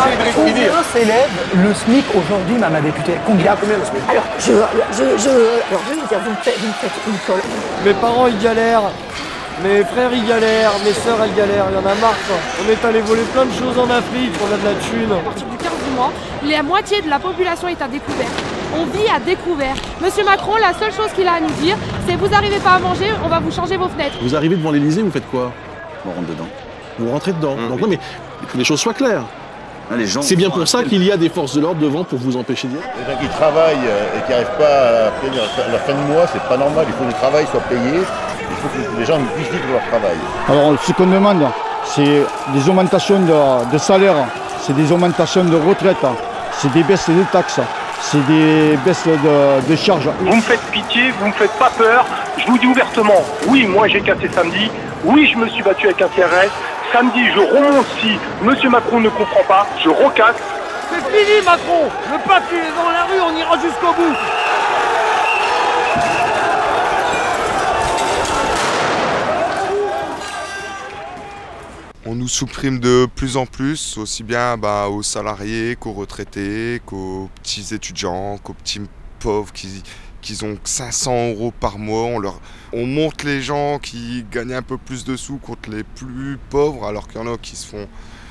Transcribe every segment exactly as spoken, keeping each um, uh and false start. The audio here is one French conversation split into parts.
Combien s'élève le SMIC aujourd'hui, ma députée? Combien? Combien le SMIC? Alors, je, je, je, alors, je vais vous dire, vous me faites, vous me faites une colle. Mes parents, ils galèrent. Mes frères, ils galèrent. Mes sœurs, elles galèrent. Il y en a marre, quoi. On est allé voler plein de choses en Afrique. On a de la thune. À partir du quinze du mois, la moitié de la population est à découvert. On vit à découvert. Monsieur Macron, la seule chose qu'il a à nous dire, c'est vous n'arrivez pas à manger, on va vous changer vos fenêtres. Vous arrivez devant l'Elysée, vous faites quoi? On rentre dedans. Vous rentrez dedans. Mmh, Donc oui. non, mais que les choses soient claires. Ah, c'est bien pour ça qu'il y a des forces de l'ordre devant pour vous empêcher d'y aller. Les gens qui travaillent et qui n'arrivent pas à payer la fin de mois, c'est pas normal. Il faut que le travail soit payé. Il faut que les gens puissent vivre de leur travail. Alors ce qu'on demande, c'est des augmentations de, de salaire, c'est des augmentations de retraite, c'est des baisses de taxes, c'est des baisses de, de charges. Vous me faites pitié, vous me faites pas peur. Je vous dis ouvertement, oui, moi j'ai cassé samedi. Oui, je me suis battu avec un T R S. Samedi, je remonte si Monsieur Macron ne comprend pas, je recasse. C'est fini, Macron. Le peuple, il est dans la rue, on ira jusqu'au bout. On nous supprime de plus en plus, aussi bien bah, aux salariés qu'aux retraités, qu'aux petits étudiants, qu'aux petits pauvres qui, qui ont cinq cents euros par mois. On, leur, on monte les gens qui gagnent un peu plus de sous contre les plus pauvres, alors qu'il y en a qui se font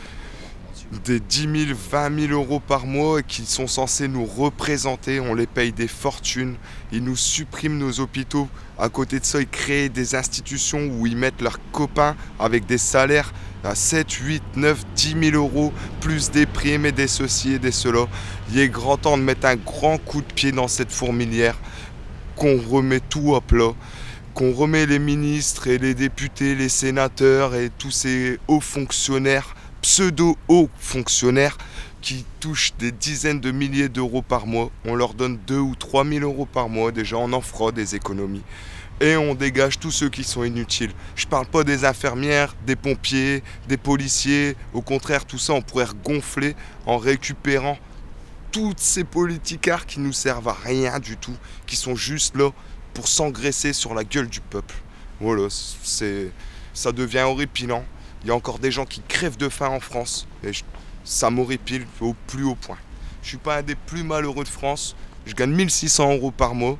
des dix mille, vingt mille euros par mois et qui sont censés nous représenter. On les paye des fortunes, ils nous suppriment nos hôpitaux. À côté de ça, ils créent des institutions où ils mettent leurs copains avec des salaires à sept, huit, neuf, dix mille euros, plus des primes et des ceci et des cela. Il est grand temps de mettre un grand coup de pied dans cette fourmilière, qu'on remet tout à plat, qu'on remet les ministres et les députés, les sénateurs et tous ces hauts fonctionnaires, pseudo-hauts fonctionnaires qui touchent des dizaines de milliers d'euros par mois. On leur donne deux ou trois mille euros par mois, déjà on en fera des économies. Et on dégage tous ceux qui sont inutiles. Je parle pas des infirmières, des pompiers, des policiers. Au contraire, tout ça, on pourrait regonfler en récupérant toutes ces politicards qui nous servent à rien du tout, qui sont juste là pour s'engraisser sur la gueule du peuple. Voilà, c'est, ça devient horripilant. Il y a encore des gens qui crèvent de faim en France et je, ça m'horripile au plus haut point. Je suis pas un des plus malheureux de France. Je gagne mille six cents euros par mois.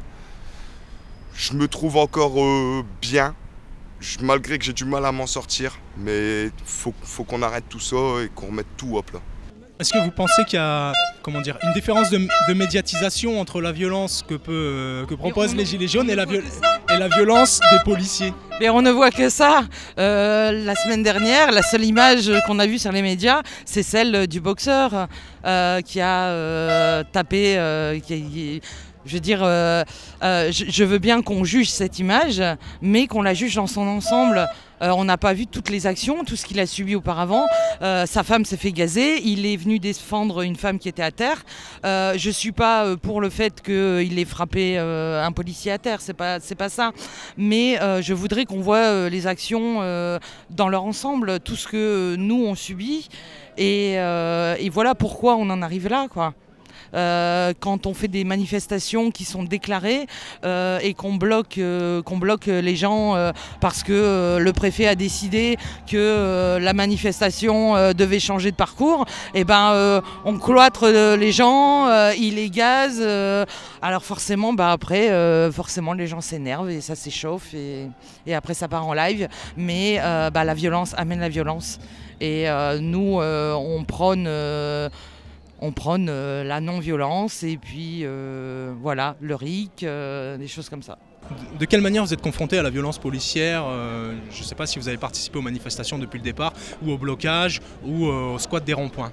Je me trouve encore euh, bien, je, malgré que j'ai du mal à m'en sortir, mais il faut, faut qu'on arrête tout ça et qu'on remette tout hop là. Est-ce que vous pensez qu'il y a comment dire, une différence de, de médiatisation entre la violence que, peut, euh, que proposent les Gilets jaunes et la, viol- et la violence des policiers? Mais on ne voit que ça. Euh, la semaine dernière, la seule image qu'on a vue sur les médias, c'est celle du boxeur euh, qui a euh, tapé... Euh, qui, Je veux dire, euh, euh, je, je veux bien qu'on juge cette image, mais qu'on la juge dans son ensemble. Euh, on n'a pas vu toutes les actions, tout ce qu'il a subi auparavant. Euh, sa femme s'est fait gazer, il est venu défendre une femme qui était à terre. Euh, je ne suis pas pour le fait qu'il ait frappé euh, un policier à terre, c'est pas, c'est pas ça. Mais euh, je voudrais qu'on voit euh, les actions euh, dans leur ensemble, tout ce que nous on subit. Et, euh, et voilà pourquoi on en arrive là, quoi. Euh, quand on fait des manifestations qui sont déclarées euh, et qu'on bloque, euh, qu'on bloque les gens euh, parce que euh, le préfet a décidé que euh, la manifestation euh, devait changer de parcours, et ben euh, on cloître euh, les gens, euh, ils les gazent. Euh, alors forcément, bah après, euh, forcément les gens s'énervent et ça s'échauffe et, et après ça part en live. Mais euh, bah, la violence amène la violence et euh, nous euh, on prône. Euh, On prône euh, la non-violence et puis euh, voilà, le R I C, euh, des choses comme ça. De quelle manière vous êtes confronté à la violence policière? euh, Je ne sais pas si vous avez participé aux manifestations depuis le départ, ou au blocage, ou euh, au squat des ronds-points.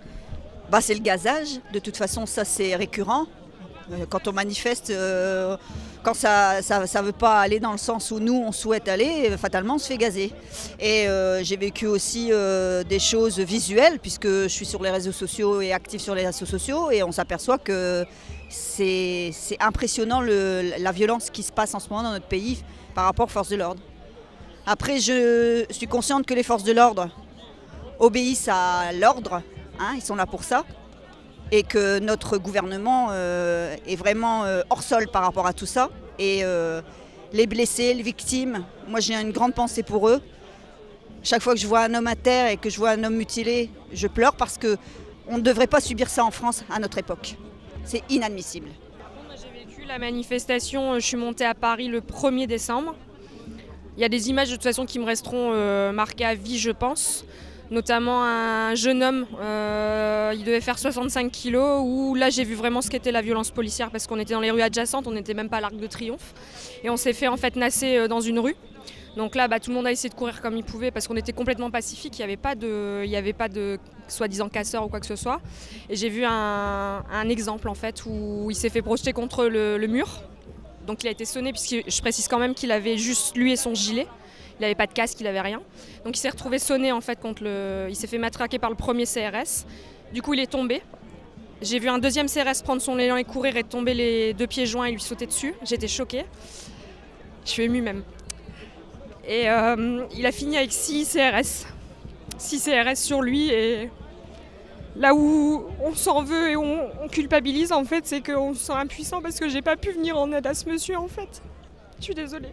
Bah, c'est le gazage, de toute façon ça c'est récurrent. Quand on manifeste, euh, quand ça ça, ça veut pas aller dans le sens où nous on souhaite aller, fatalement on se fait gazer. Et euh, j'ai vécu aussi euh, des choses visuelles, puisque je suis sur les réseaux sociaux et active sur les réseaux sociaux, et on s'aperçoit que c'est, c'est impressionnant le, la violence qui se passe en ce moment dans notre pays par rapport aux forces de l'ordre. Après, je suis consciente que les forces de l'ordre obéissent à l'ordre, hein, ils sont là pour ça. Et que notre gouvernement euh, est vraiment euh, hors sol par rapport à tout ça. Et euh, les blessés, les victimes, moi j'ai une grande pensée pour eux. Chaque fois que je vois un homme à terre et que je vois un homme mutilé, je pleure parce que On ne devrait pas subir ça en France à notre époque. C'est inadmissible. J'ai vécu la manifestation, je suis montée à Paris le premier décembre. Il y a des images de toute façon qui me resteront euh, marquées à vie, je pense. Notamment un jeune homme, euh, il devait faire soixante-cinq kilos, où là j'ai vu vraiment ce qu'était la violence policière parce qu'on était dans les rues adjacentes, on n'était même pas à l'Arc de Triomphe. Et on s'est fait en fait nasser dans une rue. Donc là, bah, tout le monde a essayé de courir comme il pouvait parce qu'on était complètement pacifique, il n'y avait pas de, il y avait pas de soi-disant casseurs ou quoi que ce soit. Et j'ai vu un, un exemple en fait où il s'est fait projeter contre le, le mur. Donc il a été sonné, puisque je précise quand même qu'il avait juste lui et son gilet. Il n'avait pas de casque, il n'avait rien. Donc il s'est retrouvé sonné en fait contre le... Il s'est fait matraquer par le premier C R S. Du coup il est tombé. J'ai vu un deuxième C R S prendre son élan et courir et tomber les deux pieds joints et lui sauter dessus. J'étais choquée. Je suis émue même. Et euh, il a fini avec six C R S. six C R S sur lui et... Là où on s'en veut et on, on culpabilise en fait, c'est qu'on se sent impuissant parce que j'ai pas pu venir en aide à ce monsieur en fait. Je suis désolée.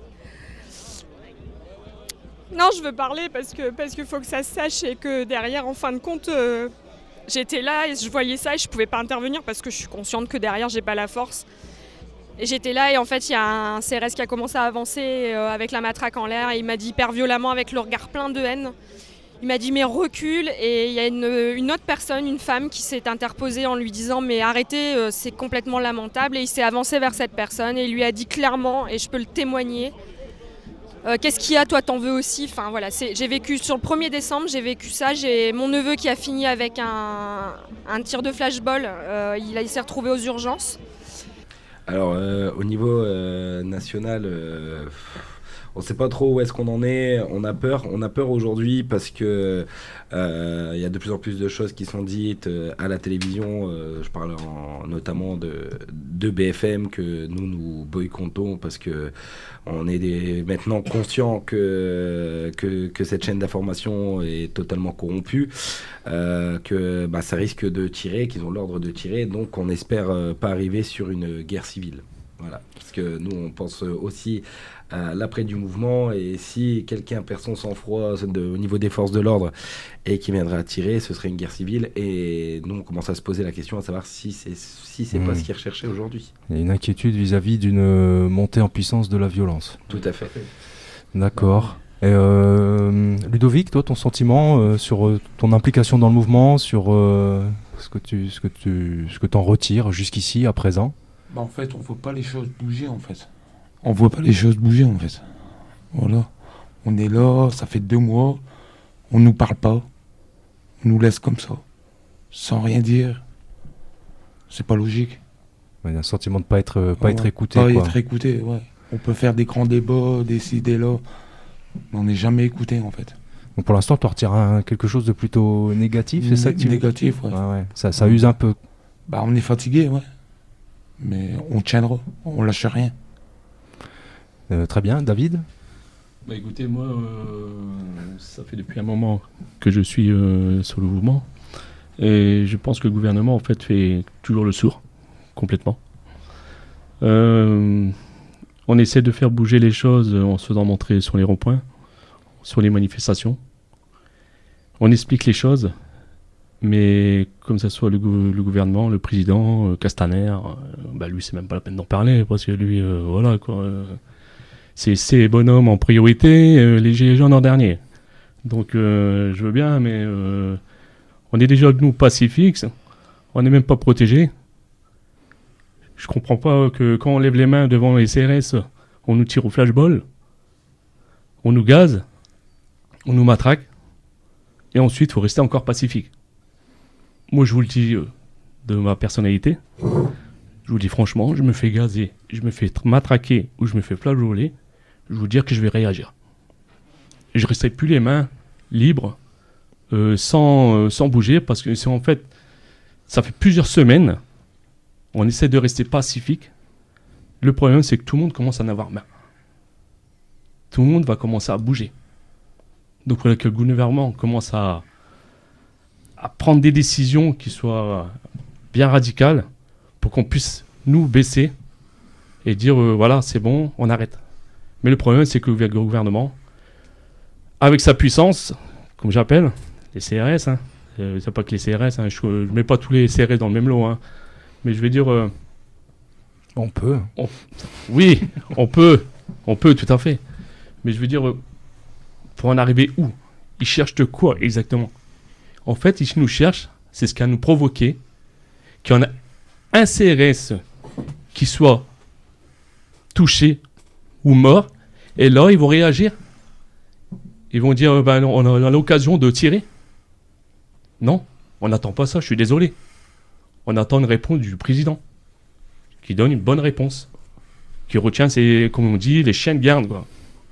Non, je veux parler parce que parce qu'il faut que ça se sache et que derrière, en fin de compte, euh, j'étais là et je voyais ça et je pouvais pas intervenir parce que je suis consciente que derrière, j'ai pas la force. Et j'étais là et en fait, il y a un C R S qui a commencé à avancer euh, avec la matraque en l'air et il m'a dit hyper violemment avec le regard plein de haine. Il m'a dit mais recule et il y a une, une autre personne, une femme qui s'est interposée en lui disant mais arrêtez, euh, c'est complètement lamentable. Et il s'est avancé vers cette personne et il lui a dit clairement, et je peux le témoigner, Euh, qu'est-ce qu'il y a, toi t'en veux aussi. Enfin voilà, c'est, j'ai vécu sur le premier décembre, j'ai vécu ça. J'ai mon neveu qui a fini avec un, un tir de flashball, euh, il, a, il s'est retrouvé aux urgences. Alors euh, au niveau euh, national, euh, on ne sait pas trop où est-ce qu'on en est. On a peur, on a peur aujourd'hui parce que euh, y a de plus en plus de choses qui sont dites euh, à la télévision. Euh, je parle en, notamment de, de B F M que nous nous boycottons parce que on est des, maintenant conscients que, que, que cette chaîne d'information est totalement corrompue, euh, que bah, ça risque de tirer, qu'ils ont l'ordre de tirer, donc on espère euh, pas arriver sur une guerre civile. Voilà. Parce que nous, on pense aussi à l'après du mouvement, et si quelqu'un perd son sang-froid de, au niveau des forces de l'ordre et qui viendra tirer, ce serait une guerre civile. Et nous, on commence à se poser la question à savoir si c'est si c'est mmh. pas ce qui est recherché aujourd'hui. Il y a une inquiétude vis-à-vis d'une montée en puissance de la violence. Tout à fait. D'accord. Et euh, Ludovic, toi, ton sentiment euh, sur euh, ton implication dans le mouvement, sur euh, ce que tu, ce que tu, ce que t'en retires jusqu'ici, à présent? Bah en fait, on voit pas les choses bouger en fait. On voit pas les choses bouger en fait. Voilà. On est là, ça fait deux mois, on nous parle pas, on nous laisse comme ça, sans rien dire. C'est pas logique. Il y a un sentiment de pas être, euh, pas ouais, être écouté. Pas quoi. être écouté, ouais. On peut faire des grands débats, des idées là, mais on n'est jamais écouté en fait. Donc pour l'instant, tu retires un, quelque chose de plutôt négatif, c'est N- ça que tu Négatif, ouais. ouais, ouais. Ça, ça use un peu. Bah on est fatigué, ouais. Mais on tiendra, on lâche rien. Euh, très bien, David? Bah écoutez, moi, euh, ça fait depuis un moment que je suis euh, sur le mouvement. Et je pense que le gouvernement, en fait, fait toujours le sourd, complètement. Euh, on essaie de faire bouger les choses en se faisant montrer sur les ronds-points, sur les manifestations. On explique les choses. Mais comme ça soit le, gou- le gouvernement, le président, euh, Castaner, euh, bah lui c'est même pas la peine d'en parler parce que lui, euh, voilà quoi, euh, c'est ces bonhommes en priorité, euh, les gilets jaunes en dernier. Donc euh, je veux bien, mais euh, on est déjà nous pacifiques, on n'est même pas protégés. Je comprends pas que quand on lève les mains devant les C R S, on nous tire au flashball, on nous gaze, on nous matraque, et ensuite il faut rester encore pacifique. Moi, je vous le dis euh, de ma personnalité, je vous le dis franchement, je me fais gazer, je me fais tr- matraquer ou je me fais flageoler, je vous dire que je vais réagir. Et je ne resterai plus les mains libres, euh, sans, euh, sans bouger, parce que c'est en fait, ça fait plusieurs semaines, on essaie de rester pacifique. Le problème, c'est que tout le monde commence à en avoir marre. Tout le monde va commencer à bouger. Donc, il faudrait que le gouvernement commence à à prendre des décisions qui soient bien radicales pour qu'on puisse nous baisser et dire euh, voilà, c'est bon, on arrête. Mais le problème, c'est que le gouvernement, avec sa puissance, comme j'appelle, les C R S, hein, Euh, c'est pas que les C R S, hein, je ne mets pas tous les C R S dans le même lot. Hein. Mais je vais dire... Euh, on peut. On, oui, on peut. On peut, tout à fait. Mais je veux dire, euh, pour en arriver où? Ils cherchent de quoi exactement? En fait, ils nous cherchent, c'est ce qui a nous provoqué, qu'il y en a un C R S qui soit touché ou mort, et là, ils vont réagir. Ils vont dire, ben, on a l'occasion de tirer. Non, on n'attend pas ça, je suis désolé. On attend une réponse du président, qui donne une bonne réponse, qui retient, ses, comme on dit, les chiens de garde, quoi.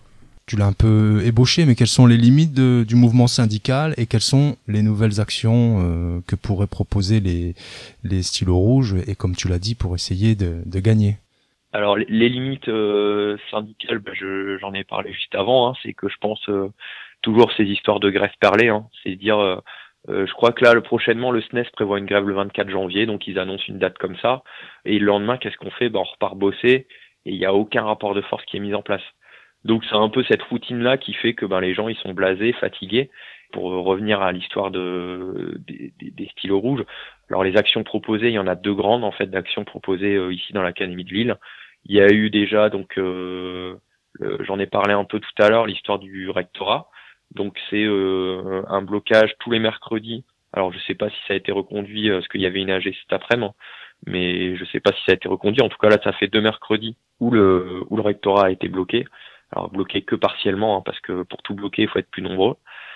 Tu l'as un peu ébauché, mais quelles sont les limites de, du mouvement syndical et quelles sont les nouvelles actions euh, que pourraient proposer les, les stylos rouges et, comme tu l'as dit, pour essayer de, de gagner? Alors les, les limites euh, syndicales, bah, je, j'en ai parlé juste avant, hein, c'est que je pense euh, toujours ces histoires de grève perlée, hein, c'est dire, euh, euh, je crois que là le, prochainement le S N E S prévoit une grève le vingt-quatre janvier, donc ils annoncent une date comme ça, et le lendemain qu'est-ce qu'on fait? Ben, on repart bosser et il n'y a aucun rapport de force qui est mis en place. Donc c'est un peu cette routine-là qui fait que ben, les gens ils sont blasés, fatigués. Pour revenir à l'histoire de, des, des, des stylos rouges, alors les actions proposées, il y en a deux grandes en fait d'actions proposées euh, ici dans l'Académie de Lille. Il y a eu déjà, donc euh, le, j'en ai parlé un peu tout à l'heure, l'histoire du rectorat. Donc c'est euh, un blocage tous les mercredis. Alors je sais pas si ça a été reconduit, parce qu'il y avait une A G cet après-midi, mais je sais pas si ça a été reconduit. En tout cas là, ça fait deux mercredis où le, où le rectorat a été bloqué. Alors bloqué que partiellement, hein, parce que pour tout bloquer, il faut être plus nombreux.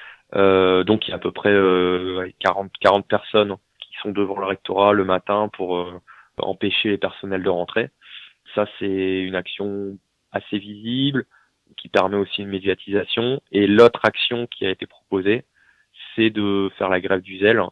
Euh, donc il y a à peu près euh, quarante, quarante personnes qui sont devant le rectorat le matin pour euh, empêcher les personnels de rentrer. Ça, c'est une action assez visible, qui permet aussi une médiatisation. Et l'autre action qui a été proposée, c'est de faire la grève du zèle.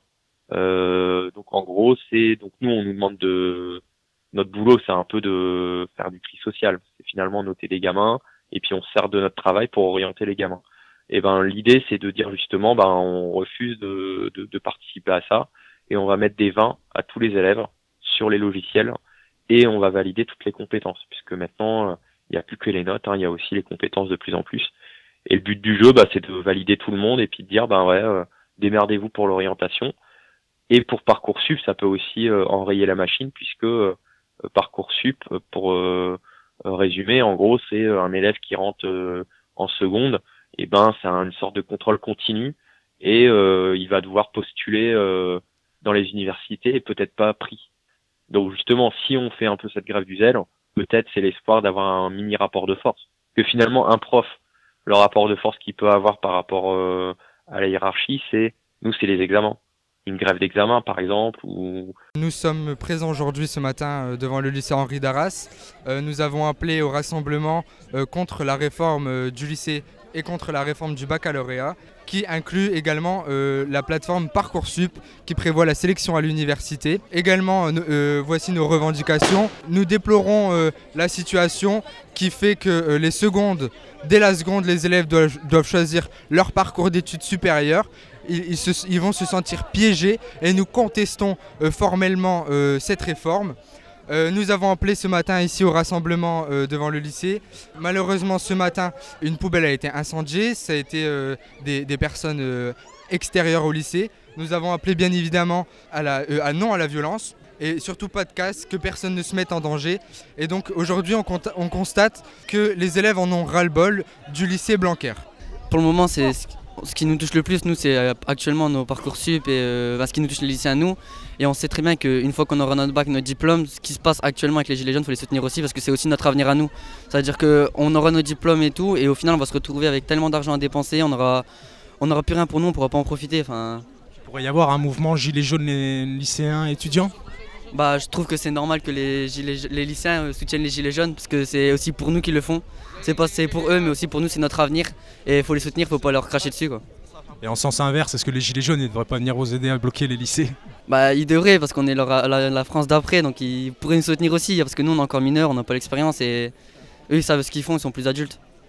Euh, donc en gros, c'est donc nous on nous demande de notre boulot, c'est un peu de faire du tri social. C'est finalement noter les gamins. Et puis on se sert de notre travail pour orienter les gamins. Et ben l'idée c'est de dire justement ben on refuse de, de, de participer à ça et on va mettre des vingt à tous les élèves sur les logiciels et on va valider toutes les compétences puisque maintenant il n'y a plus que les notes, hein, il y a aussi les compétences de plus en plus. Et le but du jeu bah, c'est de valider tout le monde et puis de dire ben ouais euh, démerdez-vous pour l'orientation. Et pour Parcoursup ça peut aussi euh, enrayer la machine puisque euh, Parcoursup pour euh, résumé, en gros, c'est un élève qui rentre euh, en seconde, et ben c'est une sorte de contrôle continu et euh, il va devoir postuler euh, dans les universités et peut-être pas pris. Donc justement, si on fait un peu cette grève du zèle, peut-être c'est l'espoir d'avoir un mini rapport de force. Que finalement, un prof, le rapport de force qu'il peut avoir par rapport euh, à la hiérarchie, c'est nous, c'est les examens. Une grève d'examen par exemple ou... Nous sommes présents aujourd'hui ce matin euh, devant le lycée Henri d'Arras. Euh, nous avons appelé au rassemblement euh, contre la réforme euh, du lycée et contre la réforme du baccalauréat qui inclut également euh, la plateforme Parcoursup qui prévoit la sélection à l'université. Également, euh, euh, voici nos revendications. Nous déplorons euh, la situation qui fait que euh, les secondes, dès la seconde, les élèves doivent, doivent choisir leur parcours d'études supérieures. Ils, ils, se, ils vont se sentir piégés et nous contestons euh, formellement euh, cette réforme. Euh, nous avons appelé ce matin ici au rassemblement euh, devant le lycée. Malheureusement ce matin une poubelle a été incendiée, ça a été euh, des, des personnes euh, extérieures au lycée. Nous avons appelé bien évidemment à, la, euh, à non à la violence et surtout pas de casse, que personne ne se mette en danger. Et donc aujourd'hui on, on constate que les élèves en ont ras-le-bol du lycée Blanquer. Pour le moment c'est... Ce qui nous touche le plus, nous, c'est actuellement nos Parcoursup et euh, bah, ce qui nous touche les lycéens, nous. Et on sait très bien qu'une fois qu'on aura notre bac, notre diplôme, ce qui se passe actuellement avec les Gilets jaunes, il faut les soutenir aussi parce que c'est aussi notre avenir à nous. C'est-à-dire qu'on aura nos diplômes et tout, et au final, on va se retrouver avec tellement d'argent à dépenser, on n'aura on aura plus rien pour nous, on ne pourra pas en profiter. Enfin... Il pourrait y avoir un mouvement Gilets jaunes les lycéens étudiants? Bah, je trouve que c'est normal que les, gilets, les lycéens soutiennent les Gilets jaunes parce que c'est aussi pour nous qu'ils le font. C'est pas c'est pour eux, mais aussi pour nous, c'est notre avenir. Et il faut les soutenir, il ne faut pas leur cracher dessus, quoi. Et en sens inverse, est-ce que les Gilets jaunes ne devraient pas venir vous aider à bloquer les lycées? Bah, ils devraient, parce qu'on est leur, la, la France d'après, donc ils pourraient nous soutenir aussi. Parce que nous, on est encore mineurs, on n'a pas l'expérience et eux, ils savent ce qu'ils font, ils sont plus adultes.